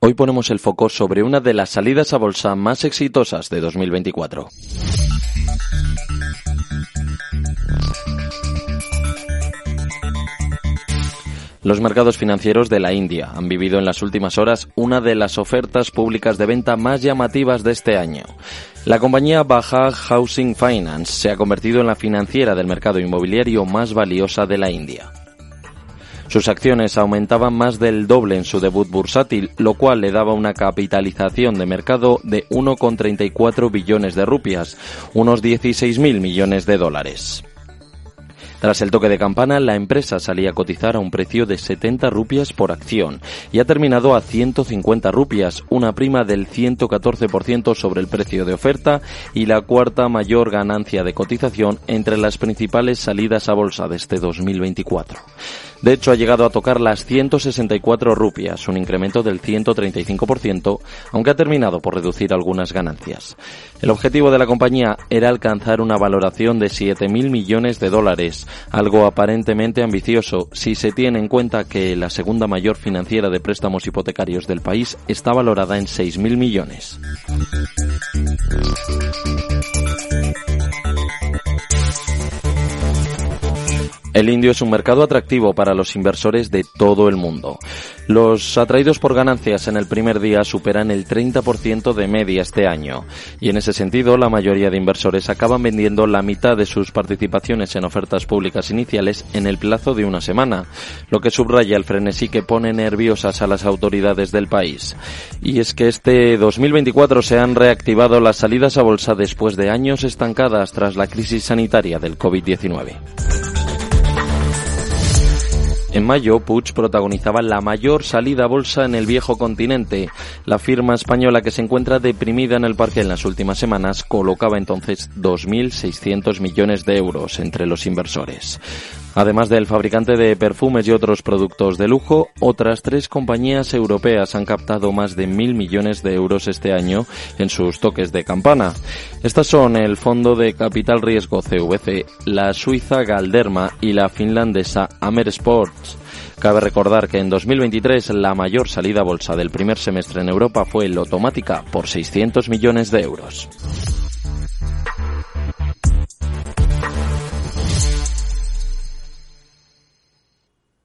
Hoy ponemos el foco sobre una de las salidas a bolsa más exitosas de 2024. Los mercados financieros de la India han vivido en las últimas horas una de las ofertas públicas de venta más llamativas de este año. La compañía Bajaj Housing Finance se ha convertido en la financiera del mercado inmobiliario más valiosa de la India. Sus acciones aumentaban más del doble en su debut bursátil, lo cual le daba una capitalización de mercado de 1,34 billones de rupias, unos 16.000 millones de dólares. Tras el toque de campana, la empresa salía a cotizar a un precio de 70 rupias por acción y ha terminado a 150 rupias, una prima del 114% sobre el precio de oferta y la cuarta mayor ganancia de cotización entre las principales salidas a bolsa de este 2024. De hecho, ha llegado a tocar las 164 rupias, un incremento del 135%, aunque ha terminado por reducir algunas ganancias. El objetivo de la compañía era alcanzar una valoración de 7.000 millones de dólares, algo aparentemente ambicioso si se tiene en cuenta que la segunda mayor financiera de préstamos hipotecarios del país está valorada en 6.000 millones. El indio es un mercado atractivo para los inversores de todo el mundo. Los atraídos por ganancias en el primer día superan el 30% de media este año, y en ese sentido la mayoría de inversores acaban vendiendo la mitad de sus participaciones en ofertas públicas iniciales en el plazo de una semana, lo que subraya el frenesí que pone nerviosas a las autoridades del país. Y es que este 2024 se han reactivado las salidas a bolsa después de años estancadas tras la crisis sanitaria del COVID-19. En mayo, Puig protagonizaba la mayor salida a bolsa en el viejo continente. La firma española, que se encuentra deprimida en el parque en las últimas semanas, colocaba entonces 2.600 millones de euros entre los inversores. Además del fabricante de perfumes y otros productos de lujo, otras 3 compañías europeas han captado más de 1.000 millones de euros este año en sus toques de campana. Estas son el fondo de capital riesgo CVC, la suiza Galderma y la finlandesa Amer Sports. Cabe recordar que en 2023 la mayor salida a bolsa del primer semestre en Europa fue Lottomatica por 600 millones de euros.